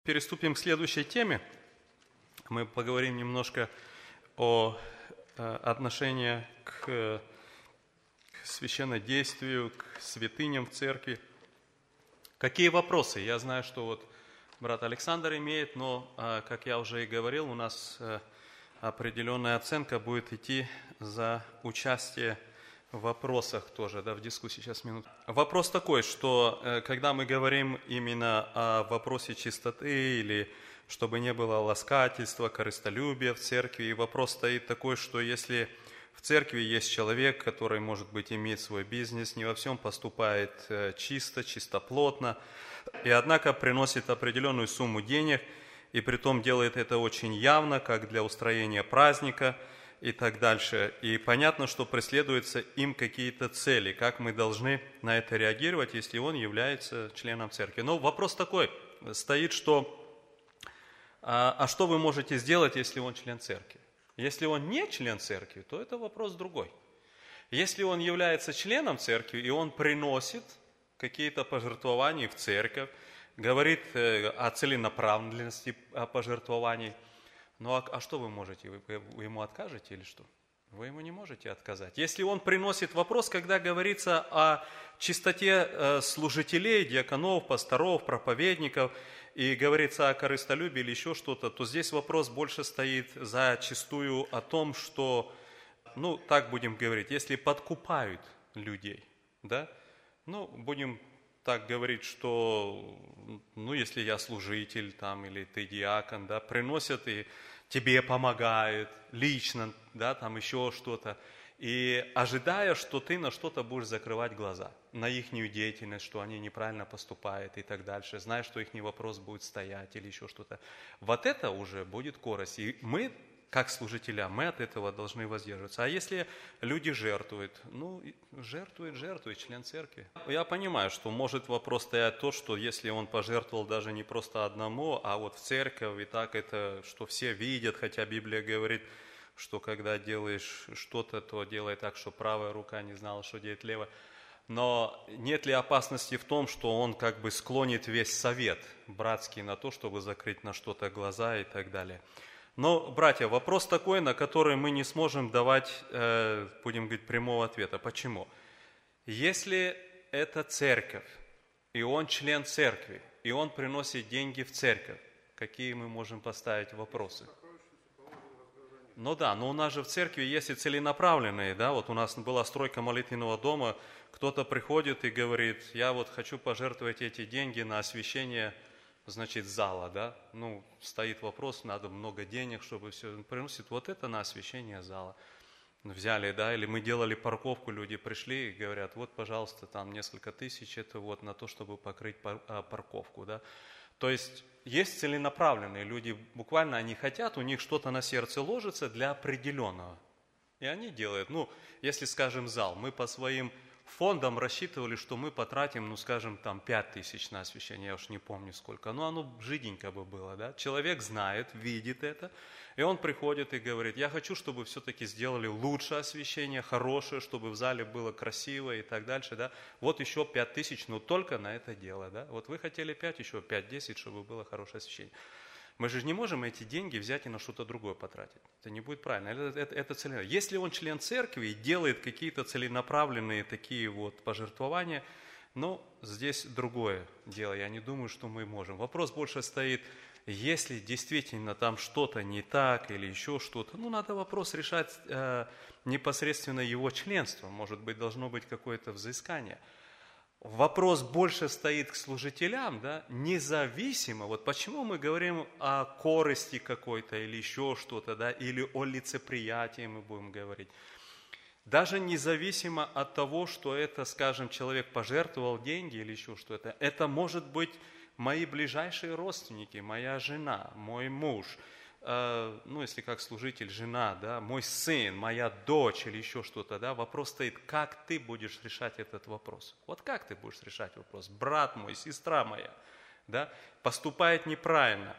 Переступим к следующей теме. Мы поговорим немножко о отношении к священнодействию, к святыням в церкви. Какие вопросы? Я знаю, что вот брат Александр имеет, но, как я уже и говорил, у нас определенная оценка будет идти за участие в вопросах тоже, в дискуссии. Сейчас минуту. Вопрос такой, что когда мы говорим именно о вопросе чистоты или чтобы не было ласкательства, корыстолюбия в церкви, и вопрос стоит такой, что если в церкви есть человек, который, может быть, имеет свой бизнес, не во всем поступает чисто, чистоплотно, и однако приносит определенную сумму денег, и притом делает это очень явно, как для устроения праздника, и так дальше. И понятно, что преследуются им какие-то цели, как мы должны на это реагировать, если он является членом церкви. Но вопрос такой стоит, что а что вы можете сделать, если он член церкви? Если он не член церкви, то это вопрос другой. Если он является членом церкви, и он приносит какие-то пожертвования в церковь, говорит о целенаправленности пожертвований, ну а что вы можете? Вы ему откажете или что? Вы ему не можете отказать. Если он приносит вопрос, когда говорится о чистоте служителей, диаконов, пасторов, проповедников, и говорится о корыстолюбии или еще что-то, то здесь вопрос больше стоит зачастую о том, что, так будем говорить, если подкупают людей, будем так говорить, что, если я служитель там, или ты диакон, приносят и тебе помогают лично, там еще что-то, и ожидая, что ты на что-то будешь закрывать глаза, на их деятельность, что они неправильно поступают и так дальше, зная, что их вопрос будет стоять или еще что-то. Вот это уже будет корость. И мы, как служителя, мы от этого должны воздерживаться. А если люди жертвуют, жертвует член церкви. Я понимаю, что может вопрос стоять то, что если он пожертвовал даже не просто одному, а вот в церковь, и так это, что все видят, хотя Библия говорит, что когда делаешь что-то, то делай так, что правая рука не знала, что делает левая. Но нет ли опасности в том, что он как бы склонит весь совет братский на то, чтобы закрыть на что-то глаза и так далее? Но, братья, вопрос такой, на который мы не сможем давать, будем говорить, прямого ответа. Почему? Если это церковь, и он член церкви, и он приносит деньги в церковь, какие мы можем поставить вопросы? Но у нас же в церкви есть и целенаправленные, вот у нас была стройка молитвенного дома, кто-то приходит и говорит, я вот хочу пожертвовать эти деньги на освящение, зала, стоит вопрос, надо много денег, чтобы все приносит, вот это на освящение зала. Взяли, или мы делали парковку, люди пришли и говорят, вот, пожалуйста, там несколько тысяч, это вот на то, чтобы покрыть парковку, То есть целенаправленные люди, буквально они хотят, у них что-то на сердце ложится для определенного. И они делают, если, скажем, зал, мы по своим фондам рассчитывали, что мы потратим, 5 тысяч на освящение, я уж не помню сколько, оно жиденько бы было, Человек знает, видит это, и он приходит и говорит, я хочу, чтобы все-таки сделали лучшее освящение, хорошее, чтобы в зале было красиво и так дальше, Вот еще 5 тысяч, но только на это дело, Вот вы хотели 5, еще 5-10, чтобы было хорошее освящение. Мы же не можем эти деньги взять и на что-то другое потратить. Это не будет правильно. Это целенаправленно. Если он член церкви и делает какие-то целенаправленные такие вот пожертвования, здесь другое дело. Я не думаю, что мы можем. Вопрос больше стоит, если действительно там что-то не так или еще что-то, надо вопрос решать непосредственно его членством. Может быть, должно быть какое-то взыскание. Вопрос больше стоит к служителям, независимо. Вот почему мы говорим о корысти какой-то или еще что-то, или о лицеприятии мы будем говорить. Даже независимо от того, что это, скажем, человек пожертвовал деньги или еще что-то, это может быть мои ближайшие родственники, моя жена, мой муж, если как служитель, жена, мой сын, моя дочь или еще что-то, вопрос стоит, как ты будешь решать этот вопрос? Вот как ты будешь решать вопрос? Брат мой, сестра моя, поступает неправильно,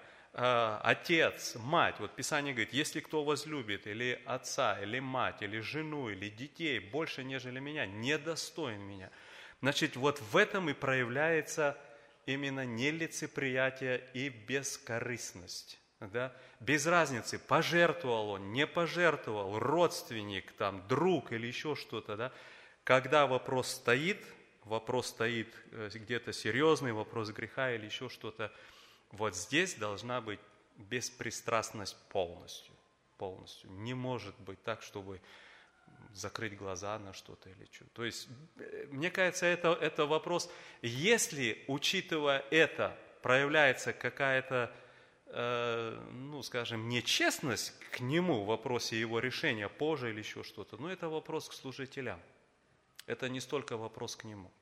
отец, мать, вот Писание говорит, если кто возлюбит или отца, или мать, или жену, или детей больше, нежели меня, недостоин меня. Значит, вот в этом и проявляется именно нелицеприятие и бескорыстность. Да? Без разницы, пожертвовал он, не пожертвовал, родственник, там, друг или еще что-то. Да? Когда вопрос стоит где-то серьезный, вопрос греха или еще что-то, вот здесь должна быть беспристрастность полностью. Не может быть так, чтобы закрыть глаза на что-то или что. То есть, мне кажется, это вопрос, если, учитывая это, проявляется какая-то, скажем, нечестность к нему в вопросе его решения позже или еще что-то, это вопрос к служителям. Это не столько вопрос к нему.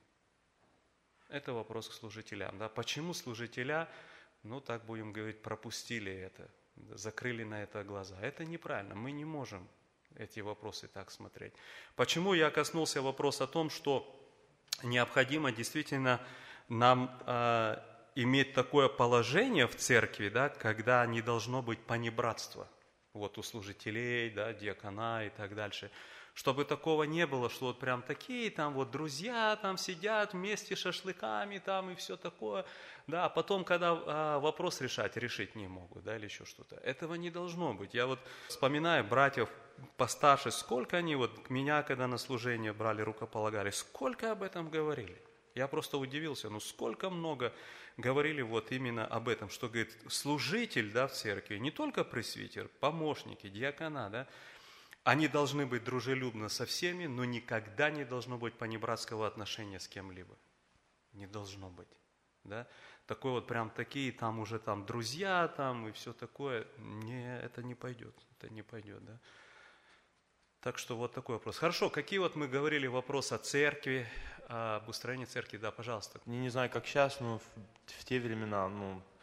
Это вопрос к служителям. Да? Почему служителя, так будем говорить, пропустили это, закрыли на это глаза? Это неправильно. Мы не можем эти вопросы так смотреть. Почему я коснулся вопроса о том, что необходимо действительно нам иметь такое положение в церкви, да, когда не должно быть понебратства у служителей, да, диакона и так дальше. Чтобы такого не было, что прям такие друзья там сидят вместе с шашлыками там и все такое, да, а потом, когда вопрос решить не могут, да, или еще что-то. Этого не должно быть. Я вспоминаю братьев постарше, сколько они меня, когда на служение брали, рукополагали, сколько об этом говорили. Я просто удивился, сколько много говорили именно об этом, что, говорит, служитель, да, в церкви, не только пресвитер, помощники, диакона, да, они должны быть дружелюбны со всеми, но никогда не должно быть понебратского отношения с кем-либо. Не должно быть. Да? Такой прям такие уже друзья и все такое. Это не пойдет. Это не пойдет. Да? Так что такой вопрос. Хорошо, какие мы говорили вопросы о церкви, об устроении церкви? Да, пожалуйста. Я не знаю, как сейчас, но в те времена,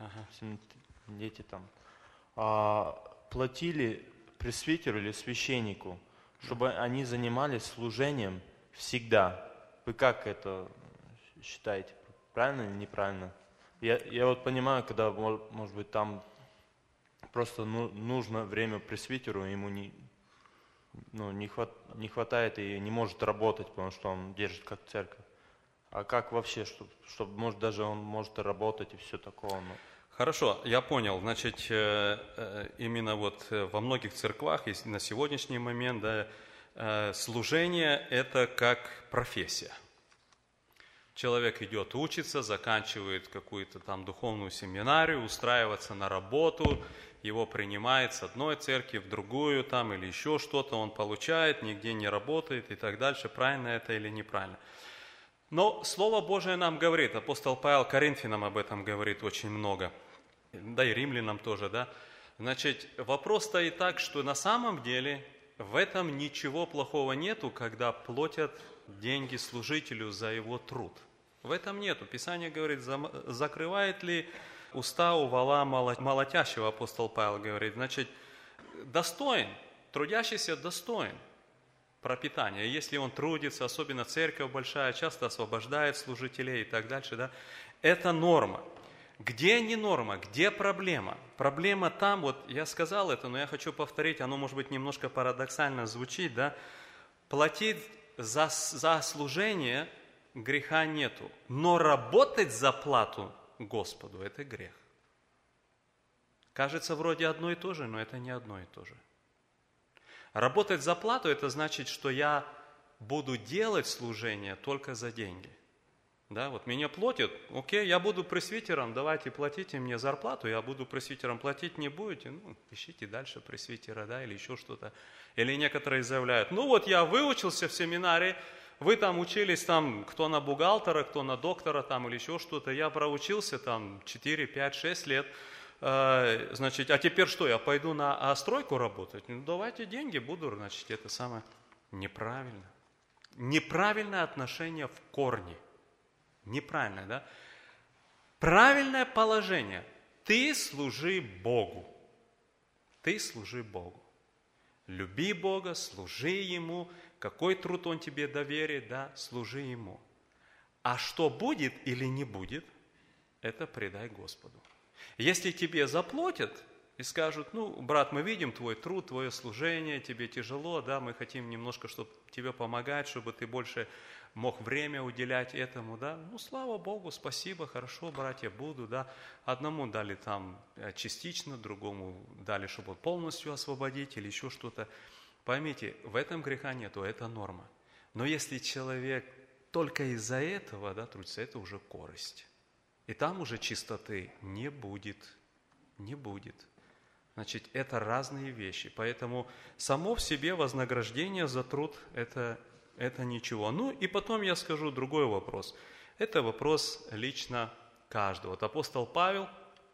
дети платили пресвитеру или священнику, чтобы они занимались служением всегда. Вы как это считаете? Правильно или неправильно? Я понимаю, когда, может быть, там просто нужно время пресвитеру, ему не хватает и не может работать, потому что он держит как церковь. А как вообще, чтобы может, даже он может работать и все такое? Хорошо, я понял. Значит, именно во многих церквах на сегодняшний момент, да, служение – это как профессия. Человек идет учиться, заканчивает какую-то духовную семинарию, устраивается на работу, его принимает с одной церкви в другую или еще что-то, он получает, нигде не работает и так дальше. Правильно это или неправильно? Но Слово Божие нам говорит, апостол Павел Коринфянам об этом говорит очень много. Да и римлянам тоже, да. Значит, вопрос стоит так, что на самом деле в этом ничего плохого нету, когда платят деньги служителю за его труд. В этом нету. Писание говорит, закрывает ли уста у вола молотящего, апостол Павел говорит. Значит, достоин, трудящийся достоин пропитания. Если он трудится, особенно церковь большая, часто освобождает служителей и так дальше, да, это норма. Где не норма, где проблема? Проблема там, я сказал это, но я хочу повторить, оно может быть немножко парадоксально звучит, да? Платить за служение греха нету, но работать за плату Господу – это грех. Кажется, вроде одно и то же, но это не одно и то же. Работать за плату – это значит, что я буду делать служение только за деньги. Да, меня платят, окей, я буду пресвитером, давайте платите мне зарплату, я буду пресвитером, платить не будете, ищите дальше пресвитера, да, или еще что-то. Или некоторые заявляют, я выучился в семинарии, вы учились кто на бухгалтера, кто на доктора или еще что-то, я проучился 4, 5, 6 лет, значит, а теперь что, я пойду на стройку работать? Давайте деньги буду, значит, это самое неправильно. Неправильное отношение в корне. Неправильно, да? Правильное положение. Ты служи Богу. Ты служи Богу. Люби Бога, служи Ему. Какой труд Он тебе доверит, да, служи Ему. А что будет или не будет, это предай Господу. Если тебе заплатят, и скажут: ну, брат, мы видим твой труд, твое служение, тебе тяжело, да, мы хотим немножко, чтобы тебе помогать, чтобы ты больше мог время уделять этому, да. Ну, слава Богу, спасибо, хорошо, братья, буду, да. Одному дали там частично, другому дали, чтобы полностью освободить или еще что-то. Поймите, в этом греха нету, это норма. Но если человек только из-за этого, да, трудится, это уже корость. И там уже чистоты не будет. Не будет. Значит, это разные вещи. Поэтому само в себе вознаграждение за труд – это ничего. Ну и потом я скажу другой вопрос. Это вопрос лично каждого. Вот апостол Павел,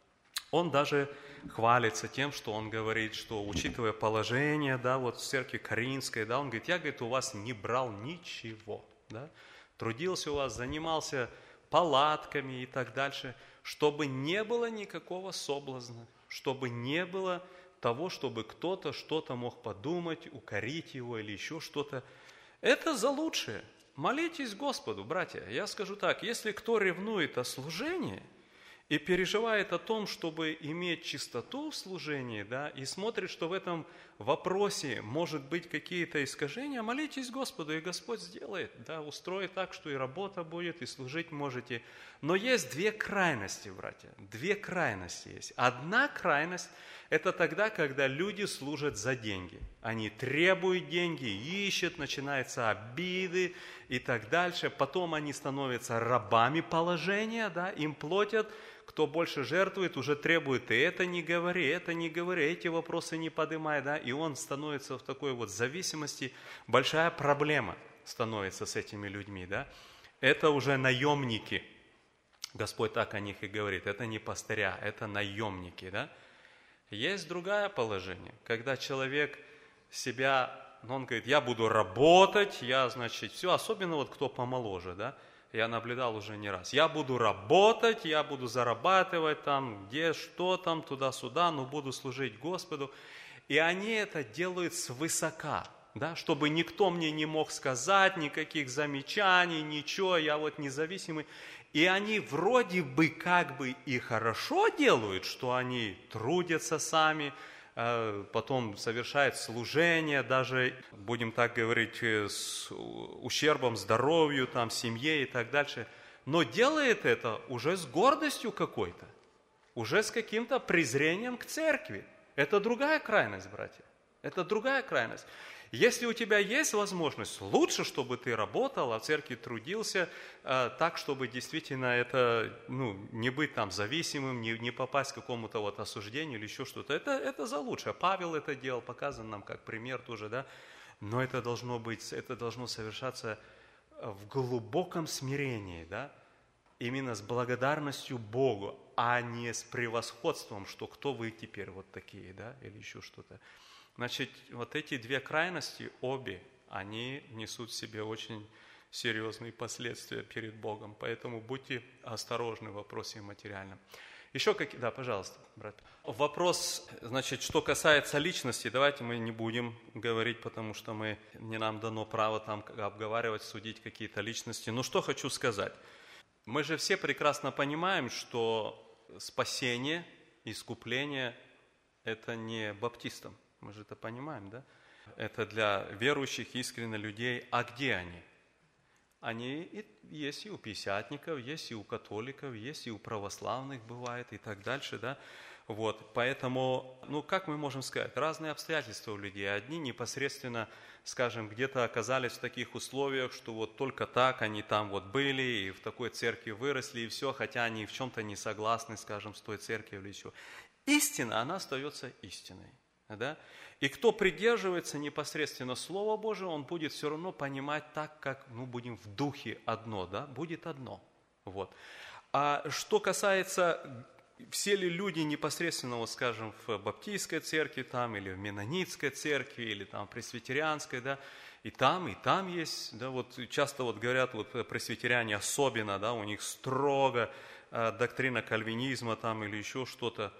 он даже хвалится тем, что он говорит, что учитывая положение, да, вот в церкви Коринфской, да, он говорит: я, говорит, у вас не брал ничего, да, трудился у вас, занимался палатками и так дальше, чтобы не было никакого соблазна, чтобы не было того, чтобы кто-то что-то мог подумать, укорить его или еще что-то. Это за лучшее. Молитесь Господу, братья. Я скажу так, если кто ревнует о служении и переживает о том, чтобы иметь чистоту в служении, да, и смотрит, что в этом вопросе может быть какие-то искажения, молитесь Господу, и Господь сделает, да, устроит так, что и работа будет, и служить можете. Но есть две крайности, братья, две крайности есть. Одна крайность – это тогда, когда люди служат за деньги. Они требуют деньги, ищут, начинаются обиды и так дальше. Потом они становятся рабами положения, да, им платят. Кто больше жертвует, уже требует: и это не говори, эти вопросы не поднимай, да, и он становится в такой вот зависимости. Большая проблема становится с этими людьми, да. Это уже наемники. Господь так о них и говорит: это не пастыря, это наемники, да. Есть другое положение, когда человек себя, он говорит: я буду работать, я, значит, все, особенно вот кто помоложе, да. Я наблюдал уже не раз. Я буду работать, я буду зарабатывать там, где, что там, туда-сюда, но буду служить Господу. И они это делают свысока, да, чтобы никто мне не мог сказать, никаких замечаний, ничего, я вот независимый. И они вроде бы как бы и хорошо делают, что они трудятся сами, потом совершает служение, даже, будем так говорить, с ущербом здоровью, там, семье и так дальше. Но делает это уже с гордостью какой-то, уже с каким-то презрением к церкви. Это другая крайность, братья. Это другая крайность. Если у тебя есть возможность, лучше, чтобы ты работал, а в церкви трудился, так, чтобы действительно это, не быть там зависимым, не попасть к какому-то вот осуждению или еще что-то. Это за лучшее. Павел это делал, показан нам как пример тоже, да. Но это должно совершаться в глубоком смирении, да, именно с благодарностью Богу, а не с превосходством, что кто вы теперь вот такие, да, или еще что-то. Значит, вот эти две крайности, обе, они несут в себе очень серьезные последствия перед Богом. Поэтому будьте осторожны в вопросе материальном. Еще какие... Да, пожалуйста, брат. Вопрос, значит, что касается личности, давайте мы не будем говорить, потому что не нам дано право там обговаривать, судить какие-то личности. Но что хочу сказать. Мы же все прекрасно понимаем, что спасение, искупление – это не баптистам. Мы же это понимаем, да? Это для верующих, искренне людей. А где они? Они есть и у пятидесятников, есть и у католиков, есть и у православных бывает и так дальше, да? Вот, поэтому, как мы можем сказать, разные обстоятельства у людей. Одни непосредственно, скажем, где-то оказались в таких условиях, что вот только так они там вот были, и в такой церкви выросли, и все, хотя они в чем-то не согласны, скажем, с той церковью или еще. Истина, она остается истиной. Да? И кто придерживается непосредственно Слова Божьего, он будет все равно понимать так, как будем в духе одно, да? Будет одно. Вот. А что касается, все ли люди непосредственно, скажем, в баптистской церкви там, или в меннонитской церкви, или там в пресвитерианской, да, и там есть, да, вот часто вот говорят, вот пресвитериане особенно, да, у них строго доктрина кальвинизма там или еще что-то.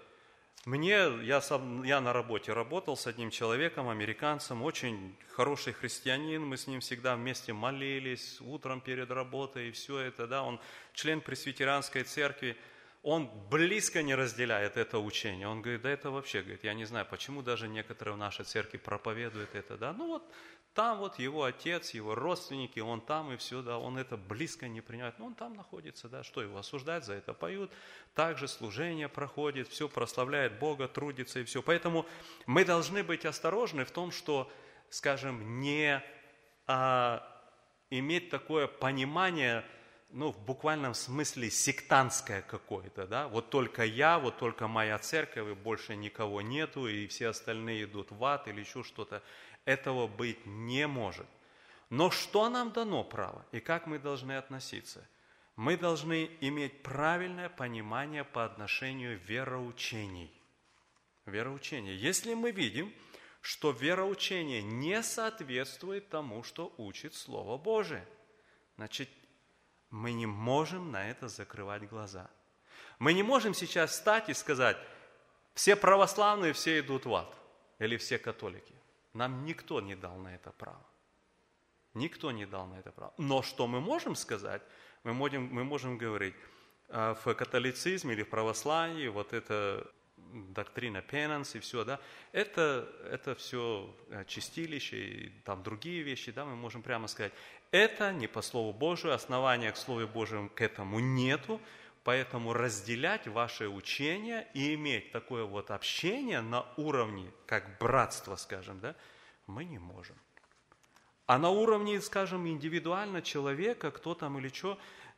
Я на работе работал с одним человеком, американцем, очень хороший христианин, мы с ним всегда вместе молились, утром перед работой, и все это, да, он член пресвитерианской церкви. он близко не разделяет это учение. Он говорит, да это вообще, говорит, я не знаю, почему даже некоторые в нашей церкви проповедуют это, да. Ну вот там вот его отец, его родственники, он там и все, да, он это близко не принимает. Ну он там находится, да, что его осуждать за это? Поют, также служение проходит, все прославляет Бога, трудится и все. Поэтому мы должны быть осторожны в том, что, скажем, не иметь такое понимание, ну, в буквальном смысле сектантское какое-то, да, вот только я, вот только моя церковь, и больше никого нету, и все остальные идут в ад или еще что-то. Этого быть не может. Но что нам дано право, и как мы должны относиться? Мы должны иметь правильное понимание по отношению вероучений. Вероучение. Если мы видим, что вероучение не соответствует тому, что учит Слово Божие, значит, мы не можем на это закрывать глаза. Мы не можем сейчас встать и сказать, все православные, все идут в ад, или все католики. Нам никто не дал на это право. Никто не дал на это право. Но что мы можем сказать? Мы можем говорить, в католицизме или в православии вот эта доктрина пенанс и все, да, это все чистилище и там другие вещи, да, мы можем прямо сказать, это не по Слову Божию, основания к Слову Божьему к этому нету, поэтому разделять ваше учение и иметь такое вот общение на уровне, как братство, скажем, да, мы не можем. А на уровне, скажем, индивидуально человека, кто там или что,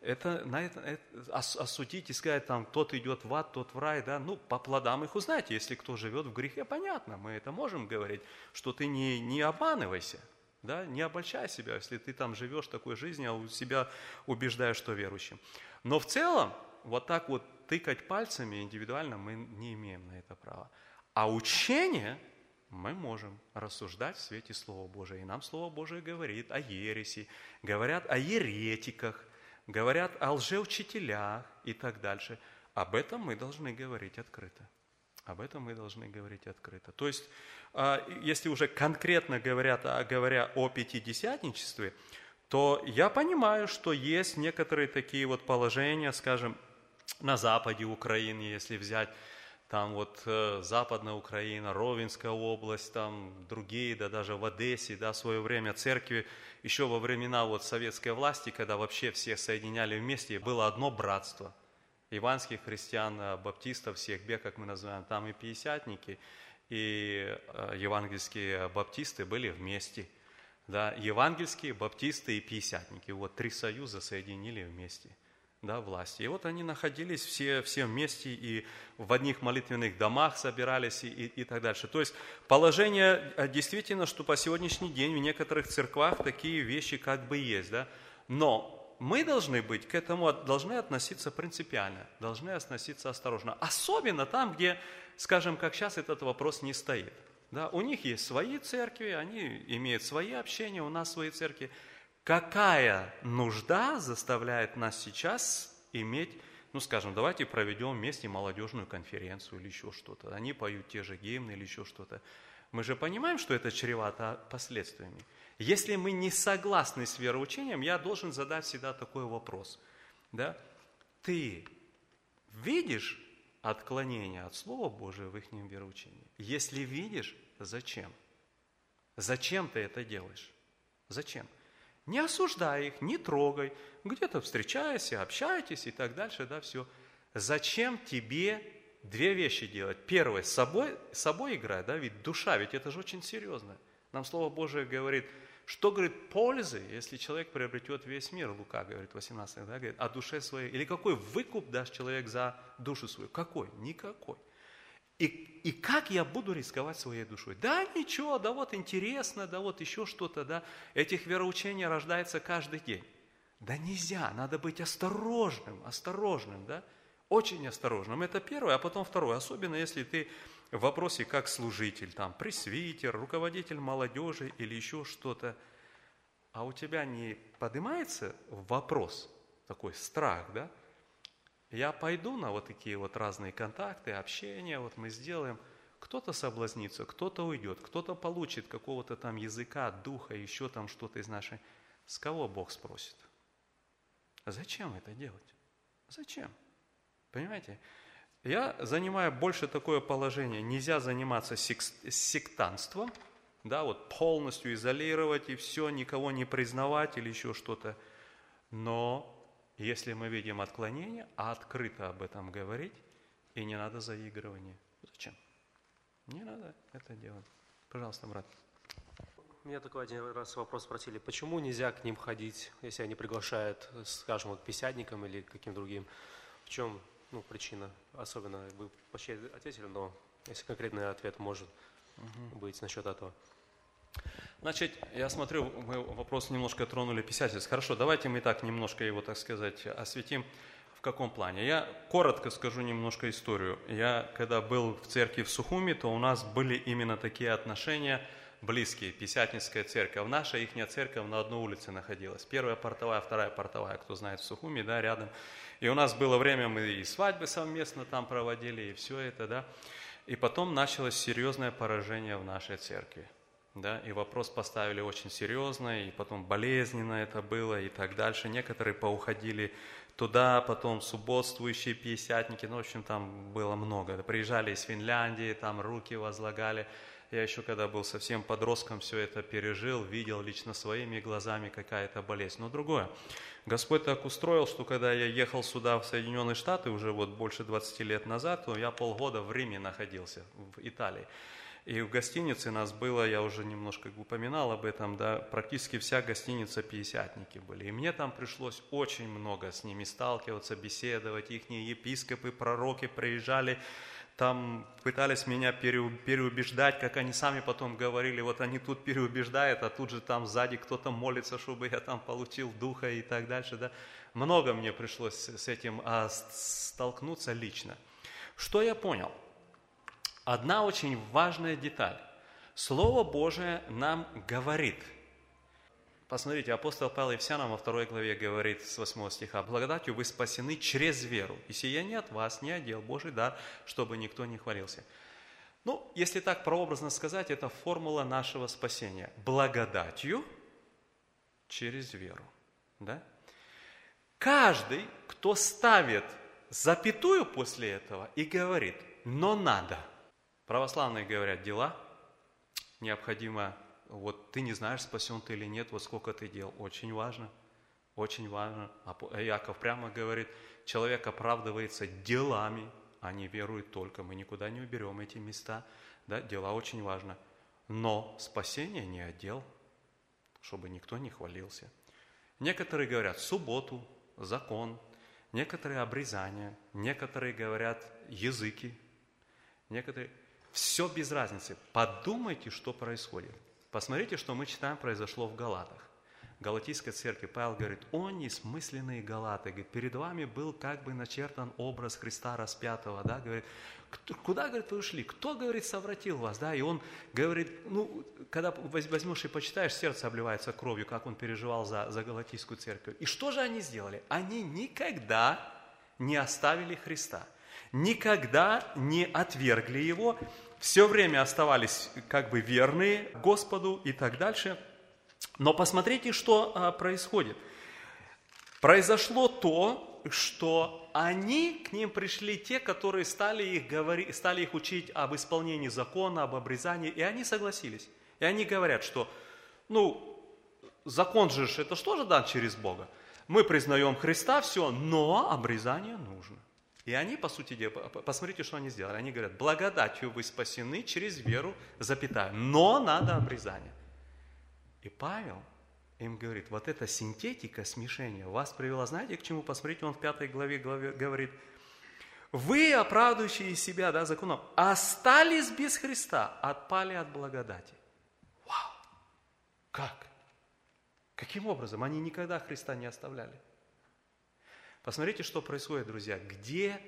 осудить и сказать, там, тот идет в ад, тот в рай, да, ну, по плодам их узнаете. Если кто живет в грехе, понятно, мы это можем говорить, что ты не обманывайся, да, не обольщай себя, если ты там живешь такой жизнью, а у себя убеждаешь, что верующим. Но в целом, вот так вот тыкать пальцами индивидуально мы не имеем на это права. А учение мы можем рассуждать в свете Слова Божия. И нам Слово Божие говорит о ереси, говорят о еретиках, говорят о лжеучителях и так дальше. Об этом мы должны говорить открыто. Об этом мы должны говорить открыто. То есть, если уже конкретно говоря о пятидесятничестве, то я понимаю, что есть некоторые такие вот положения, скажем, на западе Украины, если взять там вот Западная Украина, Ровенская область, там другие, да даже в Одессе, да, в свое время церкви, еще во времена вот советской власти, когда вообще все соединяли вместе, было одно братство. Иванских христиан, баптистов, всех бег, как мы называем, там и пятидесятники, и евангельские баптисты были вместе. Да, евангельские, баптисты и пятидесятники, вот три союза соединили вместе. Да, власти. И вот они находились все вместе и в одних молитвенных домах собирались и так дальше. То есть положение действительно, что по сегодняшний день в некоторых церквах такие вещи как бы есть. Да? Но мы должны быть к этому, должны относиться принципиально, должны относиться осторожно. Особенно там, где, скажем, как сейчас этот вопрос не стоит. Да? У них есть свои церкви, они имеют свои общения, у нас свои церкви. Какая нужда заставляет нас сейчас иметь, ну, скажем, давайте проведем вместе молодежную конференцию или еще что-то. Они поют те же гимны или еще что-то. Мы же понимаем, что это чревато последствиями. Если мы не согласны с вероучением, я должен задать всегда такой вопрос. Да? Ты видишь отклонение от Слова Божия в их вероучении? Если видишь, зачем? Зачем ты это делаешь? Зачем? Не осуждай их, не трогай, где-то встречайся, общайтесь и так дальше, да, все. Зачем тебе две вещи делать? Первое, с собой играть, да, ведь душа, ведь это же очень серьезно. Нам Слово Божие говорит, что, говорит, пользы, если человек приобретет весь мир, Лука говорит, 18, да, говорит, о душе своей, или какой выкуп даст человек за душу свою? Какой? Никакой. И как я буду рисковать своей душой? Да ничего, да вот интересно, да вот еще что-то, да. Этих вероучений рождается каждый день. Да нельзя, надо быть осторожным, да. Очень осторожным. Это первое, а потом второе. Особенно если ты в вопросе как служитель, там, пресвитер, руководитель молодежи или еще что-то. А у тебя не поднимается вопрос, такой страх, да? Я пойду на вот такие вот разные контакты, общения, вот мы сделаем. Кто-то соблазнится, кто-то уйдет, кто-то получит какого-то там языка, духа, еще там что-то из нашей. С кого Бог спросит? Зачем это делать? Зачем? Понимаете? Я занимаю больше такое положение. Нельзя заниматься сектантством, да, вот полностью изолировать и все, никого не признавать или еще что-то. Но если мы видим отклонение, открыто об этом говорить, и не надо заигрывания. Зачем? Не надо это делать. Пожалуйста, брат. Меня такой один раз вопрос спросили, почему нельзя к ним ходить, если они приглашают, скажем, к пятидесятникам или к каким другим? В чем причина? Особенно вы почти ответили, но если конкретный ответ может быть насчет этого. Значит, я смотрю, мы вопрос немножко тронули писательство. Хорошо, давайте мы так немножко его, так сказать, осветим. В каком плане? Я коротко скажу немножко историю. Я, когда был в церкви в Сухуми, то у нас были именно такие отношения близкие, пятидесятническая церковь. Наша, ихняя церковь на одной улице находилась. Первая портовая, вторая портовая, кто знает, в Сухуми, да, рядом. И у нас было время, мы и свадьбы совместно там проводили, и все это, да. И потом началось серьезное поражение в нашей церкви. Да, и вопрос поставили очень серьезно, и потом болезненно это было, и так дальше. Некоторые поуходили туда, потом субботствующие пятидесятники, в общем, там было много. Приезжали из Финляндии, там руки возлагали. Я еще, когда был совсем подростком, все это пережил, видел лично своими глазами, какая это болезнь. Но другое. Господь так устроил, что когда я ехал сюда, в Соединенные Штаты, уже вот больше 20 лет назад, то я полгода в Риме находился, в Италии. И в гостинице нас было, я уже немножко упоминал об этом, да, практически вся гостиница пятидесятники были. И мне там пришлось очень много с ними сталкиваться, беседовать. Ихние епископы, пророки приезжали, там пытались меня переубеждать, как они сами потом говорили, вот они тут переубеждают, а тут же там сзади кто-то молится, чтобы я там получил духа и так дальше. Да. Много мне пришлось с этим столкнуться лично. Что я понял? Одна очень важная деталь. Слово Божие нам говорит. Посмотрите, апостол Павел Ефесянам во 2 главе говорит с 8 стиха: «Благодатью вы спасены через веру, и сия не от вас, не отдел Божий дар, чтобы никто не хвалился». Ну, если так прообразно сказать, это формула нашего спасения. Благодатью через веру. Да? Каждый, кто ставит запятую после этого и говорит «но надо». Православные говорят, дела необходимо, вот ты не знаешь, спасен ты или нет, вот сколько ты дел. Очень важно, очень важно. Иаков прямо говорит, человек оправдывается делами, а не верует только. Мы никуда не уберем эти места. Да, дела очень важно. Но спасение не отдел, чтобы никто не хвалился. Некоторые говорят субботу, закон, некоторые обрезания, некоторые говорят языки, некоторые... Все без разницы. Подумайте, что происходит. Посмотрите, что мы читаем, произошло в Галатах. В Галатийской церкви Павел говорит, о, несмысленные Галаты, говорит, перед вами был как бы начертан образ Христа распятого, да, говорит, куда, говорит, вы ушли, кто, говорит, совратил вас, да, и он говорит, когда возьмешь и почитаешь, сердце обливается кровью, как он переживал за Галатийскую церковь. И что же они сделали? Они никогда не оставили Христа, никогда не отвергли Его, все время оставались как бы верные Господу и так дальше. Но посмотрите, что происходит. Произошло то, что они, к ним пришли те, которые стали их учить об исполнении закона, об обрезании, и они согласились. И они говорят, что, закон же, это что же дан через Бога? Мы признаем Христа, все, но обрезание нужно. И они, по сути дела, посмотрите, что они сделали. Они говорят, благодатью вы спасены через веру, запятая, но надо обрезание. И Павел им говорит, вот эта синтетика, смешение вас привела, знаете, к чему? Посмотрите, он в 5 главе говорит, вы, оправдывающие себя, да, законом, остались без Христа, отпали от благодати. Вау! Как? Каким образом? Они никогда Христа не оставляли. Посмотрите, что происходит, друзья, где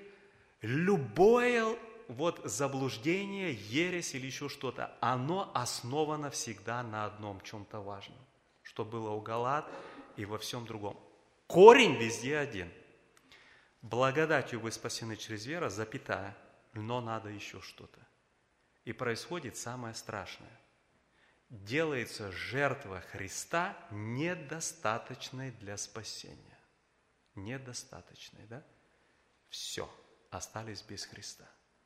любое заблуждение, ересь или еще что-то, оно основано всегда на одном чем-то важном, что было у Галат и во всем другом. Корень везде один. Благодатью вы спасены через веру, запятая, но надо еще что-то. И происходит самое страшное. Делается жертва Христа недостаточной для спасения. Недостаточной, да? Все. остались без Христа.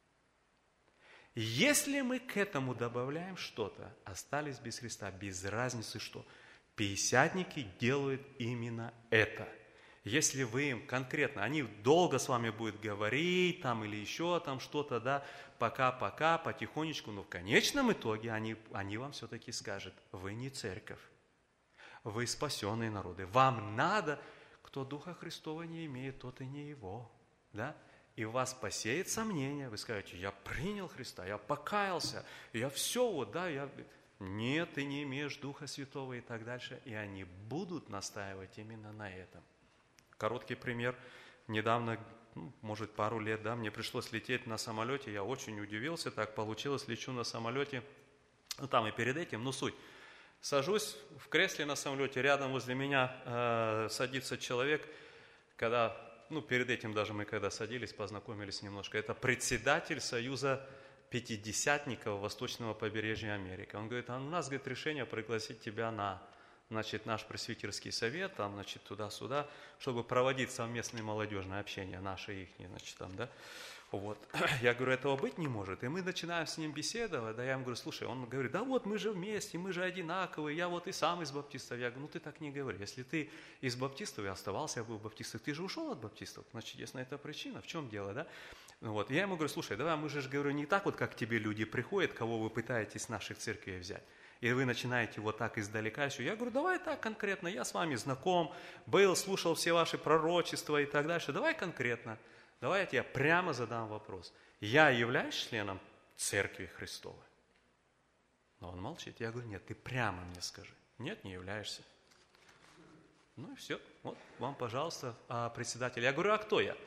Если мы к этому добавляем что-то, остались без Христа, без разницы что, пятидесятники делают именно это. Если вы им конкретно, они долго с вами будут говорить там или еще там что-то, да, пока, потихонечку, но в конечном итоге они вам все-таки скажут, вы не церковь, вы спасенные народы, вам надо, кто Духа Христова не имеет, тот и не его, да, и в вас посеет сомнение, вы скажете, я принял Христа, я покаялся, я все, вот, да, нет, ты не имеешь Духа Святого и так дальше, и они будут настаивать именно на этом. Короткий пример. Недавно, может, пару лет, да, мне пришлось лететь на самолете. Я очень удивился, так получилось, лечу на самолете. Там и перед этим, суть. Сажусь в кресле на самолете, рядом возле меня садится человек, когда, перед этим даже мы когда садились, познакомились немножко. Это председатель Союза пятидесятников Восточного побережья Америки. Он говорит, у нас, говорит, решение пригласить тебя на наш пресвитерский совет, там, туда-сюда, чтобы проводить совместное молодежное общение, наше и их, там, да. Вот. Я говорю, этого быть не может. И мы начинаем с ним беседовать, да, я ему говорю, слушай, он говорит, да вот мы же вместе, мы же одинаковые, я вот и сам из баптистов. Я говорю, ты так не говори, если ты из баптистов и оставался бы в баптистах, ты же ушел от баптистов, значит, есть на это причина, в чем дело, да. Вот. Я ему говорю, слушай, давай, мы же, говорю, не так вот, как к тебе люди приходят, кого вы пытаетесь с наших церквей взять. И вы начинаете вот так издалека еще. Я говорю, давай так конкретно, я с вами знаком, был, слушал все ваши пророчества и так дальше. Давай конкретно, давай я тебе прямо задам вопрос. Я являюсь членом Церкви Христовой? Но он молчит. Я говорю, нет, ты прямо мне скажи. Нет, не являешься. Ну и все. Вот вам, пожалуйста, председатель. Я говорю, а кто я?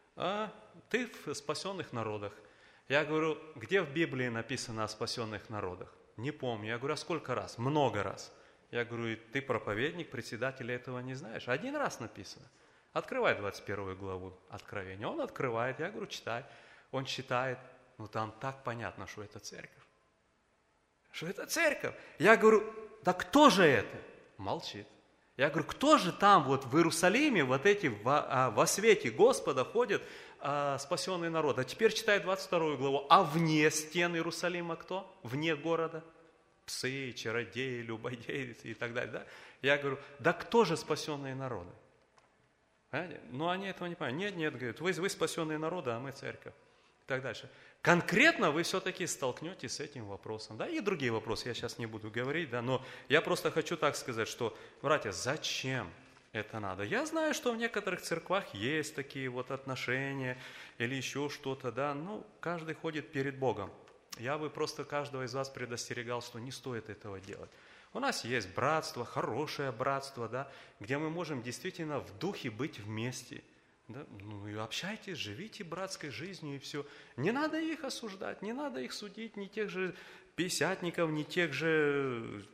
Ты в спасенных народах. Я говорю, где в Библии написано о спасенных народах? Не помню. Я говорю, а сколько раз? Много раз. Я говорю, ты проповедник, председателя этого не знаешь. Один раз написано. Открывай 21 главу Откровения. Он открывает, я говорю, читай. Он читает, там так понятно, что это церковь. Что это церковь? Я говорю, да кто же это? Молчит. Я говорю, кто же там вот в Иерусалиме, вот эти во свете Господа ходят спасенный народ? А теперь читай 22 главу. А вне стен Иерусалима кто? Вне города? Псы, чародеи, любодеи и так далее. Да? Я говорю, да кто же спасенные народы? Понимаете? Но они этого не понимают. Нет, говорят, вы спасенные народы, а мы церковь. И так дальше. Конкретно вы все-таки столкнетесь с этим вопросом. Да? И другие вопросы я сейчас не буду говорить, да? Но я просто хочу так сказать, что, братья, зачем это надо? Я знаю, что в некоторых церквах есть такие вот отношения или еще что-то, да, каждый ходит перед Богом. Я бы просто каждого из вас предостерегал, что не стоит этого делать. У нас есть братство, хорошее братство, да, где мы можем действительно в духе быть вместе. Да? И общайтесь, живите братской жизнью и все. Не надо их осуждать, не надо их судить, ни тех же пятидесятников, ни тех же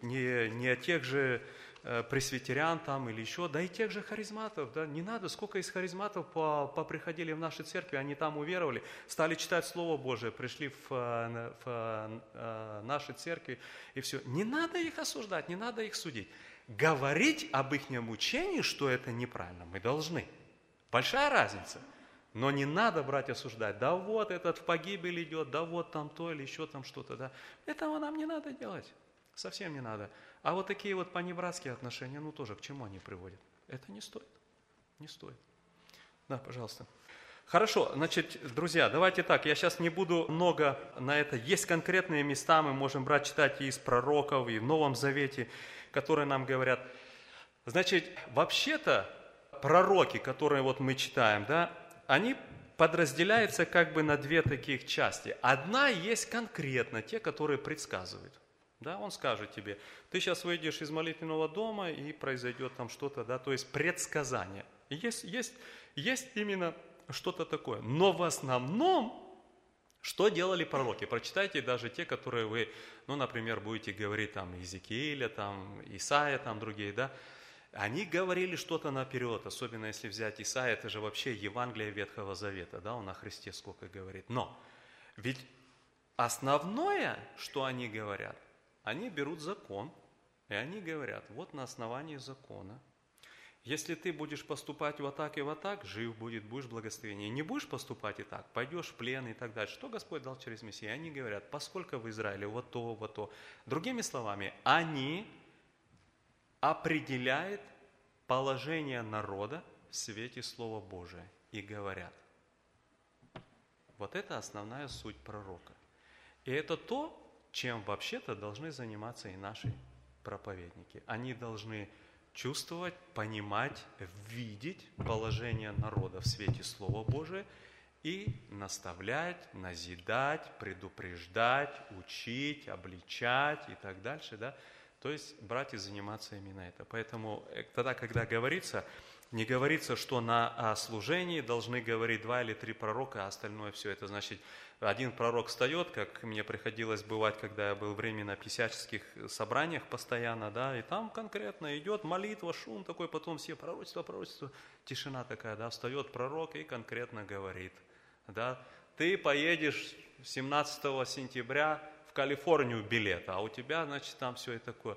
пресвитерян там или еще, да и тех же харизматов, да, не надо, сколько из харизматов поприходили в наши церкви, они там уверовали, стали читать Слово Божие, пришли в наши церкви и все. Не надо их осуждать, не надо их судить. Говорить об их учении, что это неправильно, мы должны. Большая разница. Но не надо брать осуждать. Да вот этот в погибель идет, да вот там то или еще там что-то. Да. Этого нам не надо делать. Совсем не надо. А вот такие вот понебратские отношения, тоже к чему они приводят? Это не стоит. Не стоит. Да, пожалуйста. Хорошо, значит, друзья, давайте так, я сейчас не буду много на это. Есть конкретные места, мы можем брать, читать и из пророков, и в Новом Завете, которые нам говорят. Значит, вообще-то пророки, которые вот мы читаем, да, они подразделяются как бы на две таких части. Одна есть конкретно те, которые предсказывают. Да, он скажет тебе, ты сейчас выйдешь из молитвенного дома и произойдет там что-то, да, то есть предсказание. Есть именно что-то такое. Но в основном, что делали пророки? Прочитайте даже те, которые вы, например, будете говорить там Иезекииля, там Исаия, там другие, да. Они говорили что-то наперед, особенно если взять Исаия, это же вообще Евангелие Ветхого Завета, да, он о Христе сколько говорит. Но ведь основное, что они говорят, они берут закон, и они говорят, вот на основании закона Если ты будешь поступать вот так и вот так, жив будешь благословение. Не будешь поступать и так, пойдешь в плен и так далее. Что Господь дал через Мессию? Они говорят, поскольку в Израиле вот то, вот то. Другими словами, они определяют положение народа в свете Слова Божия и говорят. Вот это основная суть пророка. И это то, чем вообще-то должны заниматься и наши проповедники. Они должны чувствовать, понимать, видеть положение народа в свете Слова Божия и наставлять, назидать, предупреждать, учить, обличать и так дальше. Да? То есть брать и заниматься именно это. Поэтому тогда, когда говорится, не говорится, что на служении должны говорить 2 или 3 пророка, а остальное все это значит, один пророк встает, как мне приходилось бывать, когда я был временно на писяческих собраниях постоянно, да, и там конкретно идет молитва, шум такой, потом все пророчество, тишина такая, да, встает пророк и конкретно говорит, да, ты поедешь 17 сентября в Калифорнию билет, а у тебя, значит, там все это такое.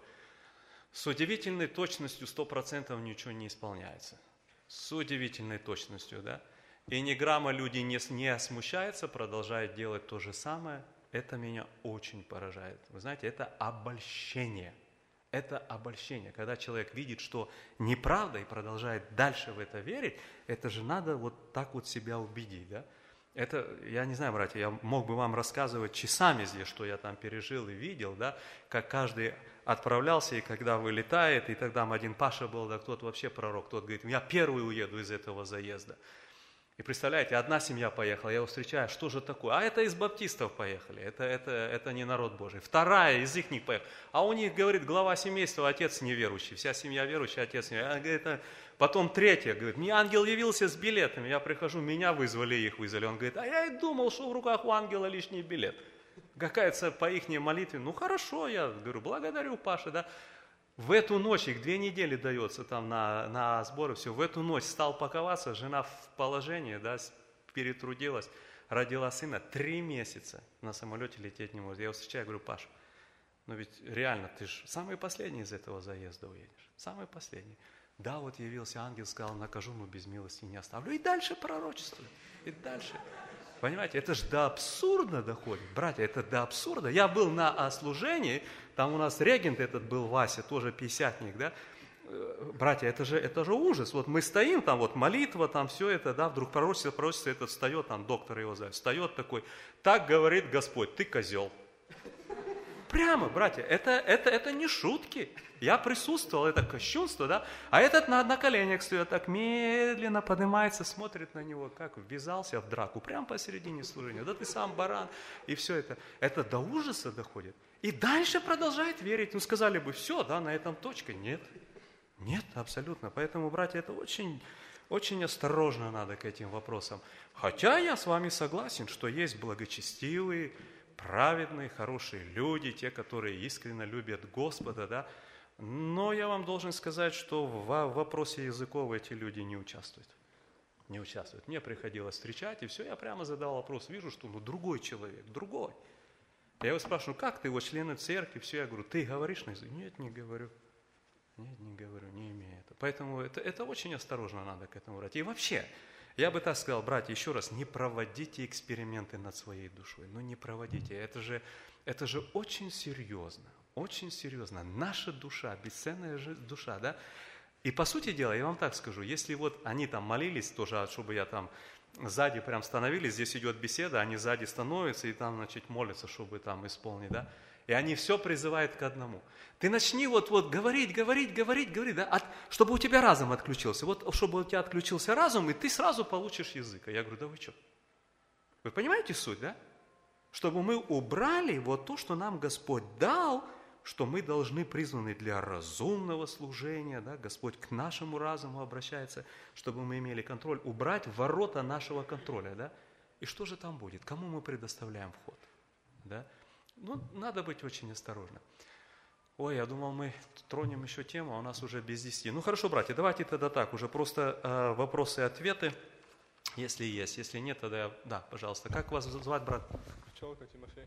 С удивительной точностью 100% ничего не исполняется. С удивительной точностью, да. И ни грамма люди не смущаются, продолжают делать то же самое. Это меня очень поражает. Вы знаете, это обольщение. Это обольщение. Когда человек видит, что неправда и продолжает дальше в это верить, это же надо вот так вот себя убедить, да. Это, я не знаю, братья, я мог бы вам рассказывать часами здесь, что я там пережил и видел, да, как каждый отправлялся, и когда вылетает, и тогда один Паша был, да, кто-то вообще пророк, тот говорит, я первый уеду из этого заезда. И представляете, одна семья поехала, я его встречаю, что же такое? А это из баптистов поехали, это не народ Божий. Вторая из их поехала. А у них, говорит, глава семейства, отец неверующий, вся семья верующая, отец неверующий. Потом третья, говорит, мне ангел явился с билетами, я прихожу, меня вызвали, их вызвали. Он говорит, а я и думал, что в руках у ангела лишний билет. Какая-то по их молитве, ну хорошо, я говорю, благодарю, Паша, да. В эту ночь, их 2 недели дается там на сборы, все, в эту ночь стал паковаться, жена в положении, да, перетрудилась, родила сына, 3 месяца на самолете лететь не может. Я его встречаю, говорю, Паша, ну ведь реально, ты же самый последний из этого заезда уедешь, самый последний. Да, вот явился ангел, сказал, накажу, но без милости не оставлю. И дальше пророчествует, и дальше. Понимаете, это же до абсурда доходит, братья, это до абсурда. Я был на служении, там у нас регент этот был, Вася, тоже пятидесятник, да. Братья, это же ужас. Вот мы стоим, там вот молитва, там все это, да, вдруг пророчество этот встает, там доктор его зовет, встает такой, так говорит Господь, ты козел. Прямо, братья, это не шутки. Я присутствовал, это кощунство, да? А этот на коленях стоит, так медленно поднимается, смотрит на него, как ввязался в драку, прямо посередине служения. Да ты сам баран, и все это. Это до ужаса доходит. И дальше продолжает верить. Ну, сказали бы, все, да, на этом точка. Нет, абсолютно. Поэтому, братья, это очень, очень осторожно надо к этим вопросам. Хотя я с вами согласен, что есть благочестивые, праведные, хорошие люди, те, которые искренне любят Господа, да. Но я вам должен сказать, что в вопросе языков эти люди не участвуют. Не участвуют. Мне приходилось встречать, и все, я прямо задал вопрос, вижу, что другой человек, другой. Я его спрашиваю, как ты, его члены церкви, все, я говорю, ты говоришь на языке? Нет, не говорю. Нет, не говорю, не имею это. Поэтому это очень осторожно надо к этому брать. И вообще, я бы так сказал, братья, еще раз, не проводите эксперименты над своей душой. Ну, не проводите. Это же очень серьезно. Очень серьезно. Наша душа, бесценная душа, да? И по сути дела, я вам так скажу, если вот они там молились тоже, чтобы я там сзади прям становились, здесь идет беседа, они сзади становятся и там, значит, молятся, чтобы там исполнить, да? И они все призывают к одному. Ты начни вот говорить, да, чтобы у тебя разум отключился. Вот чтобы у тебя отключился разум, и ты сразу получишь язык. А я говорю, да вы что? Вы понимаете суть, да? Чтобы мы убрали вот то, что нам Господь дал, что мы должны призваны для разумного служения, да, Господь к нашему разуму обращается, чтобы мы имели контроль, убрать ворота нашего контроля, да. И что же там будет? Кому мы предоставляем вход, да? Ну, надо быть очень осторожным. Ой, я думал, мы тронем еще тему, а у нас уже без 10. Ну, хорошо, братья, давайте тогда так, уже просто вопросы и ответы, если есть. Если нет, тогда, да, пожалуйста. Как вас звать, брат? Пчелка Тимофей.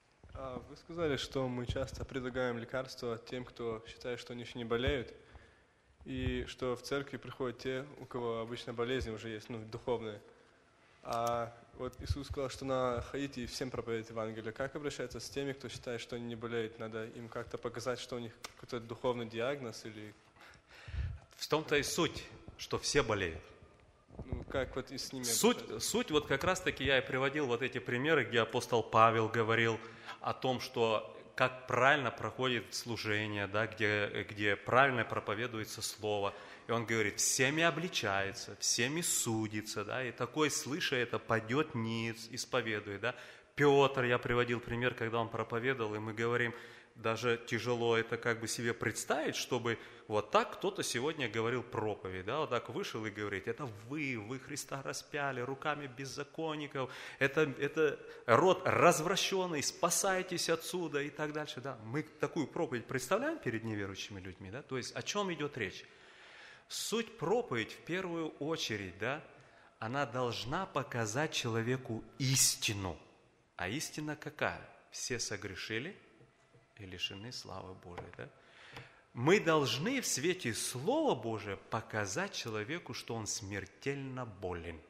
Вы сказали, что мы часто предлагаем лекарства тем, кто считает, что они еще не болеют. и что в церкви приходят те, у кого обычно болезни уже есть, духовные. А вот Иисус сказал, что надо ходить и всем проповедовать Евангелие. Как обращаться с теми, кто считает, что они не болеют? Надо им как-то показать, что у них какой-то духовный диагноз или... В том-то и суть, что все болеют. Как вот и с ними... Суть вот как раз-таки я и приводил вот эти примеры, где апостол Павел говорил о том, что как правильно проходит служение, да, где правильно проповедуется слово. И он говорит, всеми обличается, всеми судится, да, и такой, слыша это, падет ниц, исповедует, да. Петр, я приводил пример, когда он проповедовал, и мы говорим, даже тяжело это как бы себе представить, чтобы вот так кто-то сегодня говорил проповедь, да, вот так вышел и говорит, это вы Христа распяли руками беззаконников, это род развращенный, спасайтесь отсюда и так дальше, да. Мы такую проповедь представляем перед неверующими людьми, да, то есть о чем идет речь? Суть проповедь в первую очередь, да, она должна показать человеку истину. А истина какая? Все согрешили и лишены славы Божией, да? Мы должны в свете Слова Божия показать человеку, что он смертельно болен.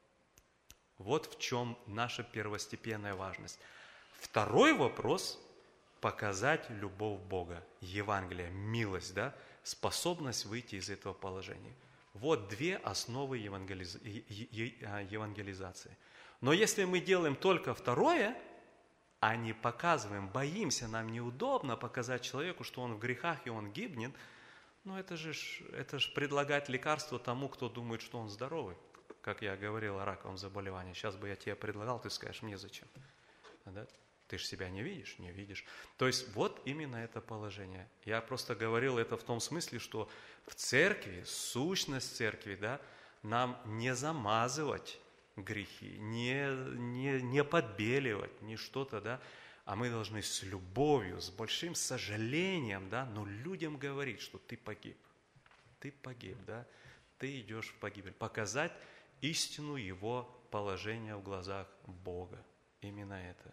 Вот в чем наша первостепенная важность. Второй вопрос – показать любовь Бога, Евангелие, милость, да? Способность выйти из этого положения. Вот две основы евангелизации. Но если мы делаем только второе, а не показываем, боимся, нам неудобно показать человеку, что он в грехах и он гибнет, это же предлагать лекарство тому, кто думает, что он здоровый. Как я говорил о раковом заболевании. Сейчас бы я тебе предлагал, ты скажешь, мне зачем? Да? Ты же себя не видишь? Не видишь. То есть вот именно это положение. Я просто говорил это в том смысле, что в церкви, сущность церкви, да, нам не замазывать грехи, не подбеливать, не что-то, да, а мы должны с любовью, с большим сожалением, да, но людям говорить, что ты погиб, да, ты идешь в погибель. Показать истину его положения в глазах Бога. Именно это.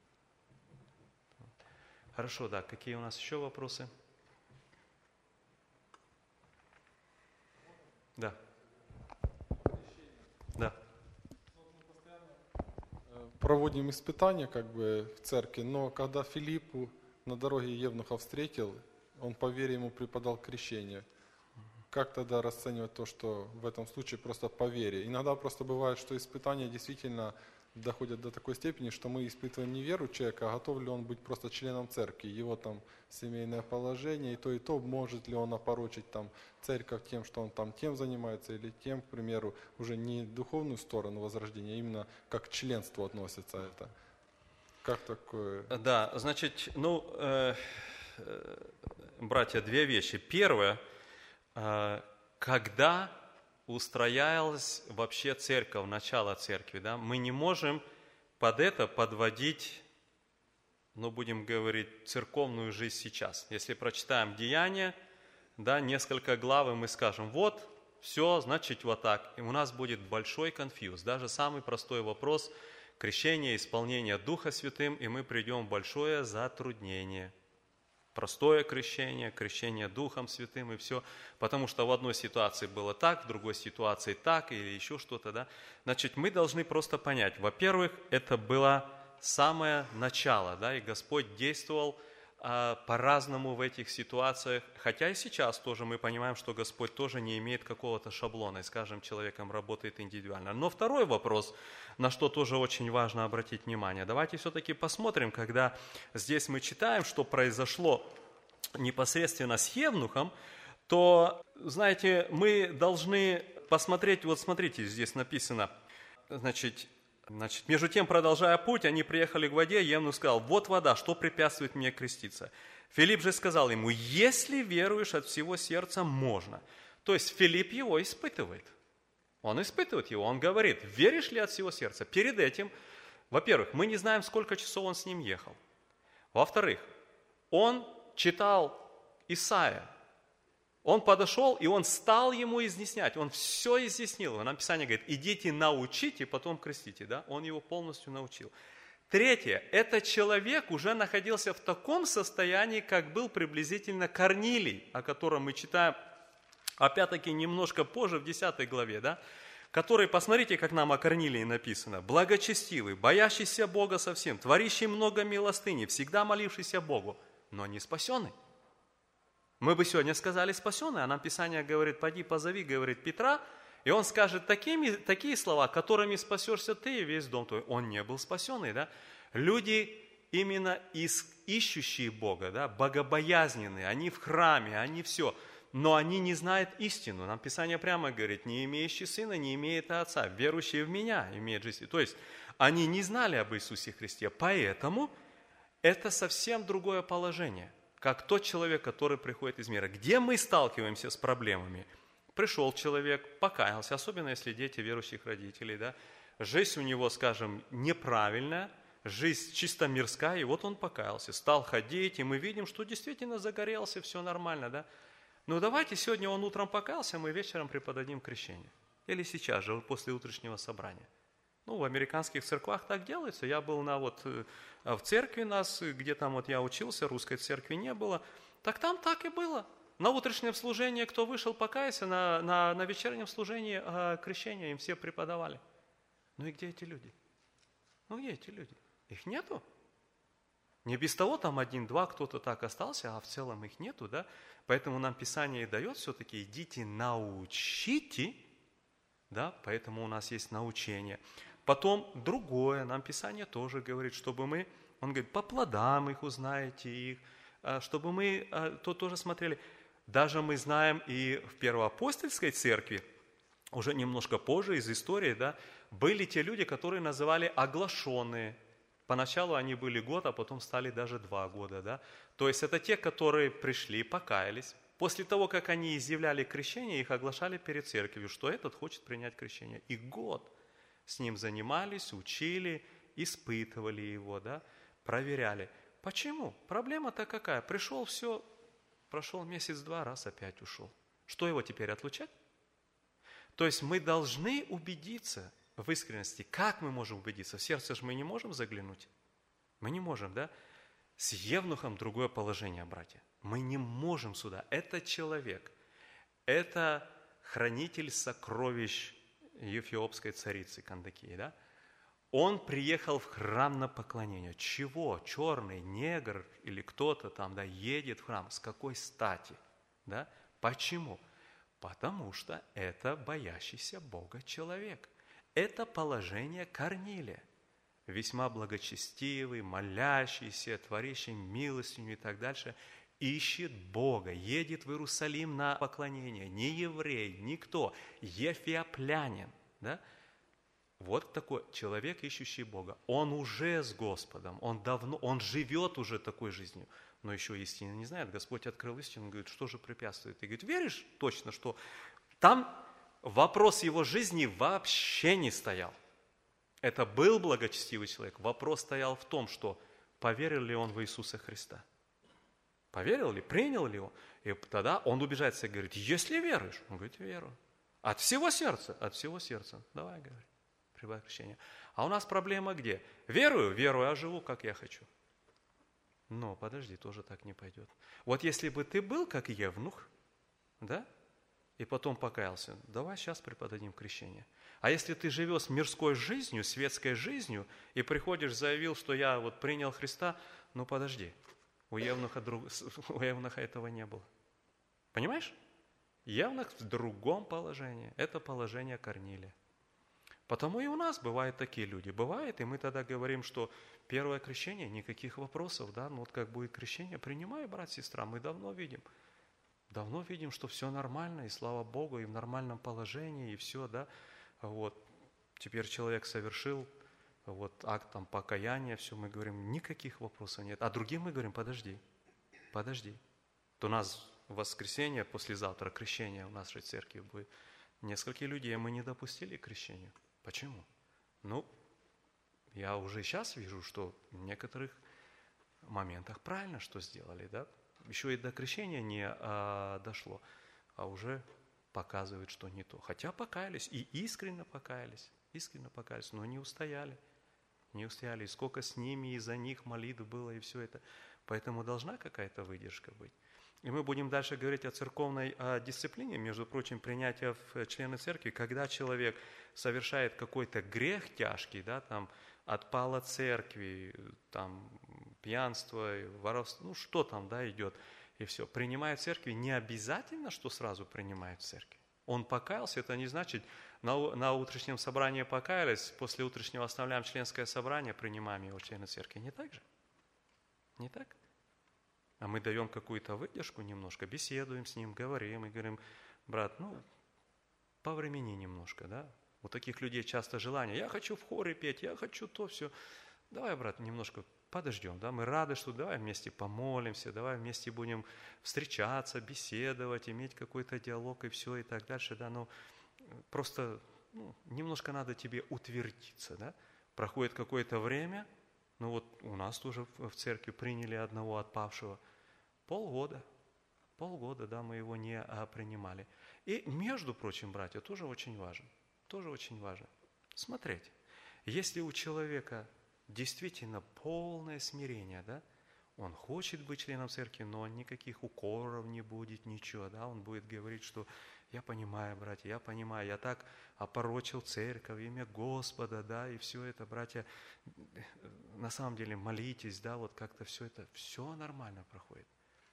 Хорошо, да. Какие у нас еще вопросы? Да. Да. Проводим испытания как бы в церкви, но когда Филиппу на дороге Евнуха встретил, он по вере ему преподал крещение. Как тогда расценивать то, что в этом случае просто по вере? Иногда просто бывает, что испытания действительно доходят до такой степени, что мы испытываем не веру человека, а готов ли он быть просто членом церкви, его там семейное положение, и то, может ли он опорочить там церковь тем, что он там тем занимается, или тем, к примеру, уже не духовную сторону возрождения, а именно как к членству относится это. Как такое? Да, значит, братья, две вещи. Первое, когда устроялась вообще церковь, начало церкви, да, мы не можем под это подводить, будем говорить, церковную жизнь сейчас. Если прочитаем Деяния, да, несколько глав, и мы скажем, вот, все, значит, вот так. И у нас будет большой конфьюз. Даже самый простой вопрос – крещение, исполнение Духа Святым, и мы придем в большое затруднение. Простое крещение, крещение Духом Святым и все. Потому что в одной ситуации было так, в другой ситуации так, или еще что-то, да. Значит, мы должны просто понять. Во-первых, это было самое начало, да, и Господь действовал по-разному в этих ситуациях. Хотя и сейчас тоже мы понимаем, что Господь тоже не имеет какого-то шаблона, и с каждым человеком работает индивидуально. Но второй вопрос, на что тоже очень важно обратить внимание. Давайте все-таки посмотрим, когда здесь мы читаем, что произошло непосредственно с Евнухом, то, знаете, мы должны посмотреть, вот смотрите, здесь написано, значит, между тем, продолжая путь, они приехали к воде, Евнух сказал, вот вода, что препятствует мне креститься? Филипп же сказал ему, если веруешь от всего сердца, можно. То есть Филипп его испытывает. Он испытывает его, он говорит, веришь ли от всего сердца? Перед этим, во-первых, мы не знаем, сколько часов он с ним ехал. Во-вторых, он читал Исаия. Он подошел, и он стал ему изъяснять. Он все изъяснил. Написание говорит, идите научите, потом крестите. Да? Он его полностью научил. Третье. Этот человек уже находился в таком состоянии, как был приблизительно Корнилий, о котором мы читаем опять-таки немножко позже, в 10 главе, да, который, посмотрите, как нам о Корнилии написано, благочестивый, боящийся Бога совсем, творящий много милостыни, всегда молившийся Богу, но не спасенный. Мы бы сегодня сказали спасенный, а нам Писание говорит, пойди позови, говорит Петра, и он скажет такие слова, которыми спасешься ты и весь дом твой. Он не был спасенный, да? Люди именно ищущие Бога, да, богобоязненные, они в храме, они все, но они не знают истину. Нам Писание прямо говорит, не имеющий сына, не имеет отца, верующий в меня имеет жизнь. То есть они не знали об Иисусе Христе, поэтому это совсем другое положение, как тот человек, который приходит из мира. Где мы сталкиваемся с проблемами? Пришел человек, покаялся, особенно если дети верующих родителей, да, жизнь у него, скажем, неправильная, жизнь чисто мирская, и вот он покаялся, стал ходить, и мы видим, что действительно загорелся, все нормально, да. Ну давайте сегодня он утром покаялся, мы вечером преподадим крещение. Или сейчас же, после утреннего собрания. Ну, в американских церквах так делается. Я был в церкви нас, где там я учился, русской церкви не было. Так там так и было. На утреннем служении, кто вышел, покаяся, на вечернем служении крещения им все преподавали. Ну и где эти люди? Ну где эти люди? Их нету. Не без того там 1-2 кто-то так остался, а в целом их нету, да? Поэтому нам Писание и дает все-таки, идите научите, да? Поэтому у нас есть научение. Потом другое, нам Писание тоже говорит, чтобы мы, он говорит, по плодам их узнаете их, чтобы мы то тоже смотрели. Даже мы знаем и в Первоапостольской церкви, уже немножко позже из истории, да, были те люди, которые называли оглашенные. Поначалу они были год, а потом стали даже 2 года. Да? То есть это те, которые пришли, покаялись. После того, как они изъявляли крещение, их оглашали перед церковью, что этот хочет принять крещение. И год с ним занимались, учили, испытывали его, да? Проверяли. Почему? Проблема-то какая? Пришел, все, прошел месяц-два, раз опять ушел. Что его теперь отлучать? То есть мы должны убедиться в искренности. Как мы можем убедиться? В сердце же мы не можем заглянуть. Мы не можем, да? С евнухом другое положение, братья. Мы не можем сюда. Это человек. Это хранитель сокровищ эфиопской царицы Кандакии, да? Он приехал в храм на поклонение. Чего? Черный негр или кто-то там, да, едет в храм. С какой стати? Да? Почему? Потому что это боящийся Бога человек. Это положение Корнилия. Весьма благочестивый, молящийся, творящий милостыню и так дальше. Ищет Бога, едет в Иерусалим на поклонение. Не еврей, никто, эфиоплянин. Да? Вот такой человек, ищущий Бога. Он уже с Господом, он живет уже такой жизнью, но еще истины не знает. Господь открыл истину, говорит, что же препятствует? И говорит, веришь точно, что там вопрос его жизни вообще не стоял. Это был благочестивый человек. Вопрос стоял в том, что поверил ли он в Иисуса Христа. Поверил ли, принял ли он? И тогда он убеждается и говорит, если веруешь, он говорит, верую. От всего сердца. Давай, говори. Прибавь крещение. А у нас проблема где? Верую, а живу, как я хочу. Но подожди, тоже так не пойдет. Вот если бы ты был как евнух, да, и потом покаялся, давай сейчас преподадим крещение. А если ты живешь мирской жизнью, светской жизнью, и приходишь, заявил, что я вот принял Христа, ну подожди, у евнуха этого не было. Понимаешь? Евнух в другом положении. Это положение Корнилия. Потому и у нас бывают такие люди. Бывает, и мы тогда говорим, что первое крещение, никаких вопросов, да, ну вот как будет крещение, принимай, брат, сестра, мы давно видим, что все нормально, и слава Богу, и в нормальном положении, и все, да, вот. Теперь человек совершил вот акт там покаяния, все, мы говорим, никаких вопросов нет. А другим мы говорим, подожди. То у нас в воскресенье, послезавтра крещение у нашей церкви будет. Несколько людей мы не допустили к крещению. Почему? Ну, я уже сейчас вижу, что в некоторых моментах правильно что сделали, да? Еще и до крещения не дошло, а уже показывают, что не то. Хотя покаялись, и искренне покаялись, но не устояли. И сколько с ними и за них молитв было, и все это. Поэтому должна какая-то выдержка быть. И мы будем дальше говорить о церковной дисциплине, между прочим, принятия в члены церкви, когда человек совершает какой-то грех тяжкий, да, там, отпал от церкви, там, пьянство, воровство, ну, что там, да, идет, и все. Принимает в церкви, не обязательно, что сразу принимает в церкви. Он покаялся, это не значит, на утреннем собрании покаялись, после утреннего оставляем членское собрание, принимаем его члены церкви. Не так же? Не так? А мы даем какую-то выдержку немножко, беседуем с ним, говорим и говорим, брат, ну, повремени немножко, да? У таких людей часто желание, я хочу в хоре петь, я хочу то, все. Давай, брат, немножко подождем, да? Мы рады, что давай вместе помолимся, давай вместе будем встречаться, беседовать, иметь какой-то диалог и все, и так дальше, да? Но просто немножко надо тебе утвердиться, да? Проходит какое-то время, ну вот у нас тоже в церкви приняли одного отпавшего, полгода, да, мы его не принимали. И, между прочим, братья, тоже очень важно, смотреть, если у человека действительно полное смирение, да, он хочет быть членом церкви, но никаких укоров не будет, ничего, да, он будет говорить, что я понимаю, братья, я понимаю, я так опорочил церковь, имя Господа, да, и все это, братья, на самом деле молитесь, да, вот как-то все это, все нормально проходит.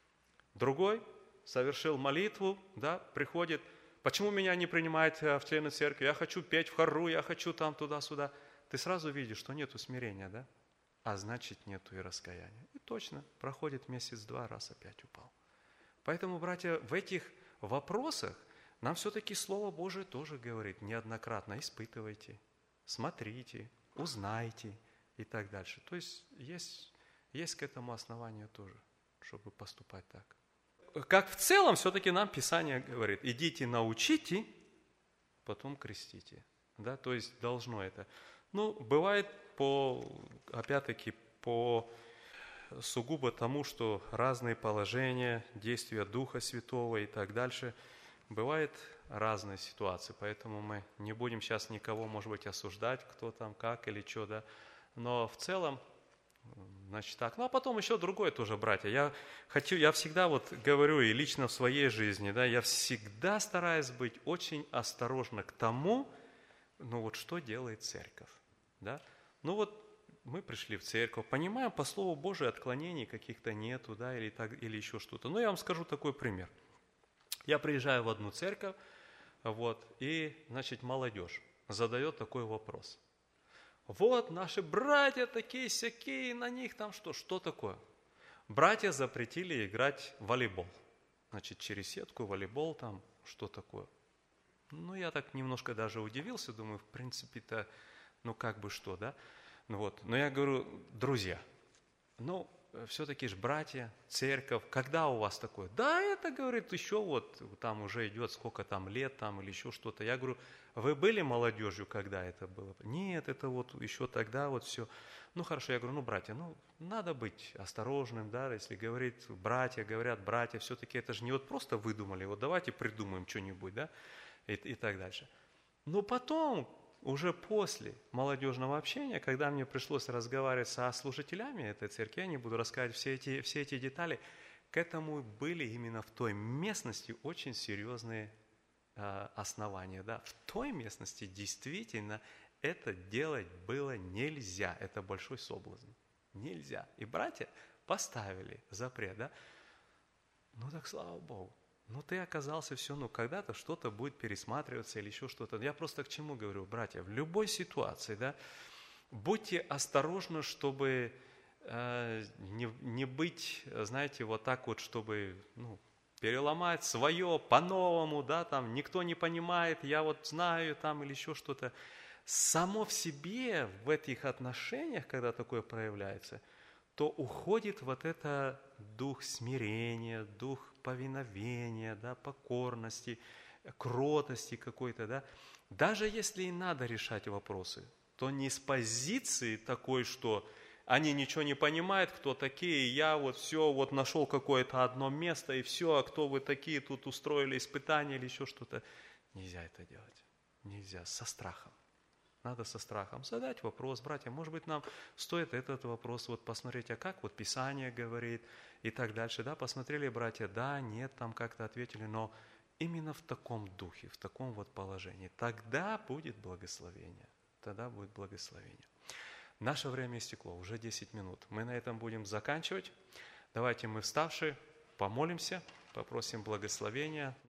Другой совершил молитву, да, приходит, почему меня не принимают в члены церкви, я хочу петь в хору, я хочу там туда-сюда. Ты сразу видишь, что нету смирения, да, а значит нету и раскаяния. И точно, проходит месяц-два, раз опять упал. Поэтому, братья, в этих вопросах нам все-таки Слово Божие тоже говорит неоднократно, испытывайте, смотрите, узнайте и так дальше. То есть есть к этому основание тоже, чтобы поступать так. Как в целом все-таки нам Писание говорит, идите научите, потом крестите. Да, то есть должно это. Ну, бывает опять-таки, по сугубо тому, что разные положения, действия Духа Святого и так дальше, бывают разные ситуации, поэтому мы не будем сейчас никого, может быть, осуждать, кто там, как или что, да, но в целом, значит так. Ну, а потом еще другое тоже, братья, я всегда вот говорю, и лично в своей жизни, да, я всегда стараюсь быть очень осторожна к тому, ну вот что делает церковь, да, ну вот мы пришли в церковь, понимаем, по Слову Божию отклонений каких-то нету, да, или еще что-то. Но я вам скажу такой пример. Я приезжаю в одну церковь, вот, и, значит, молодежь задает такой вопрос. Вот наши братья такие-сякие, на них там что такое? Братья запретили играть в волейбол. Значит, через сетку, волейбол там, что такое? Ну, я так немножко даже удивился, думаю, в принципе-то, ну, как бы что, да? Ну, вот. Но я говорю, друзья, ну, все-таки же братья, церковь, когда у вас такое? Да, это, говорит, еще вот там уже идет сколько там лет там или еще что-то. Я говорю, вы были молодежью, когда это было? Нет, это вот еще тогда вот все. Ну, хорошо, я говорю, ну, братья, ну, надо быть осторожным, да, если говорят братья, все-таки это же не вот просто выдумали, вот давайте придумаем что-нибудь, да, и так дальше. Но потом, уже после молодежного общения, когда мне пришлось разговаривать со служителями этой церкви, я не буду рассказывать все эти детали, к этому были именно в той местности очень серьезные основания. Да? В той местности действительно это делать было нельзя. Это большой соблазн. Нельзя. И братья поставили запрет. Да? Ну так слава Богу. Ну, ты оказался все, ну, когда-то что-то будет пересматриваться или еще что-то. Я просто к чему говорю, братья, в любой ситуации, да, будьте осторожны, чтобы не быть, знаете, вот так вот, чтобы, ну, переломать свое по-новому, да, там, никто не понимает, я вот знаю, там, или еще что-то. Само в себе, в этих отношениях, когда такое проявляется, то уходит вот это дух смирения, дух повиновения, да, покорности, кротости какой-то, да. Даже если и надо решать вопросы, то не с позиции такой, что они ничего не понимают, кто такие, я вот все, вот нашел какое-то одно место и все, а кто вы такие, тут устроили испытания или еще что-то. Нельзя это делать. Нельзя, со страхом. Надо со страхом задать вопрос, братья, может быть, нам стоит этот вопрос вот посмотреть, а как вот Писание говорит и так дальше. Да, посмотрели, братья, да, нет, там как-то ответили, но именно в таком духе, в таком вот положении. Тогда будет благословение. Тогда будет благословение. Наше время истекло, уже 10 минут. Мы на этом будем заканчивать. Давайте мы, вставшие, помолимся, попросим благословения.